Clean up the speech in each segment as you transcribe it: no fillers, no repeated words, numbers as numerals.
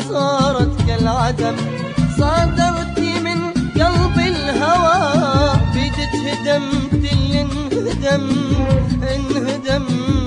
صارت كالعدم. صادرتي من قلب الهوى بيدك هدمت اللي انهدم.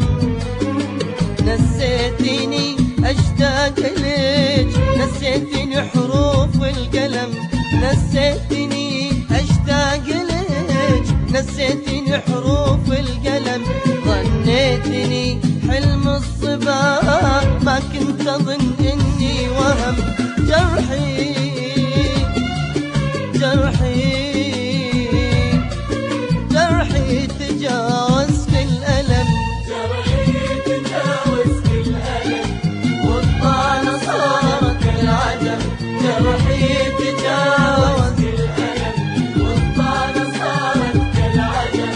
نسيتيني اشتاق لك، نسيتيني حروف القلم. نسيتيني اشتاق لك، نسيتيني حروف القلم. ظنيتني حلم الصبا، ما كنت اظن اني وهم. جرحي تجاوز كل ألم. جرحي تجاوز كل ألم، والطعنة صارت كالعدم. جرحي تجاوز كل ألم، والطعنة صارت كالعدم.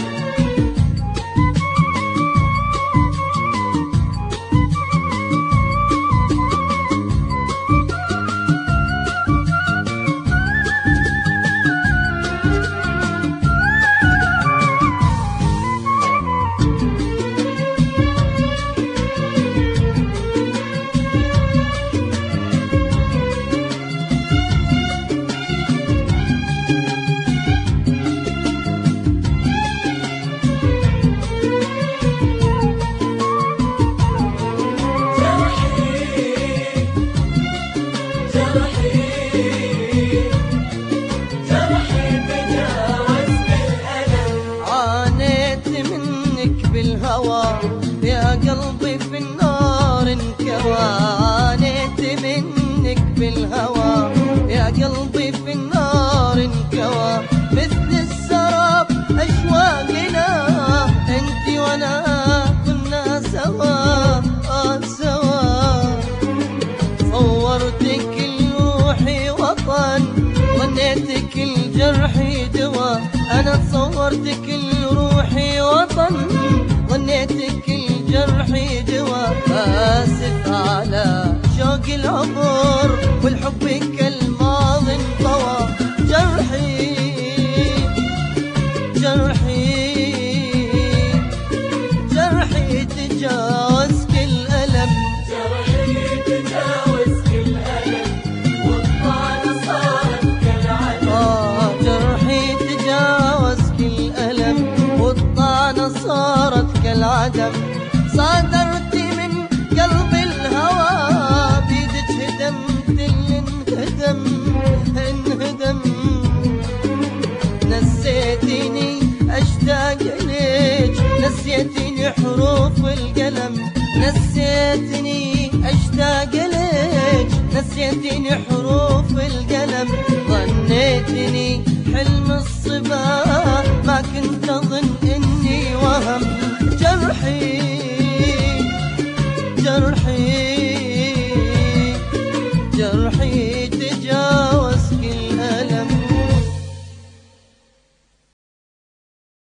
يا قلبي في النار انكوى. عانيت منك بالهوى، يا قلبي في النار انكوى. مثل السراب أشواقنا، انتي وانا كنا سوا سوا. صورتك روحي وطن، ظنيتك الجرح دوا. انا صورتك روحي وطن، ظنيتك الجرح دوا. آسف على شوق العبور، والحب كالماضي انطوى. جرحي تجاوز كل ألم. جرحي تجاوز كل ألم، والطعنة صارت كالعدم. جرحي تجاوز كل ألم، والطعنة صارت كالعدم. صادرتي من قلب الهوى بيدك هدمت اللي انهدم. نسيتيني اشتاق لك، نسيتيني حروف القلم. نسيتني اشتاق لك، نسيتيني حروف القلم. ظنيتني حلم الصبا، ما كنت اظن اني وهم. جرحي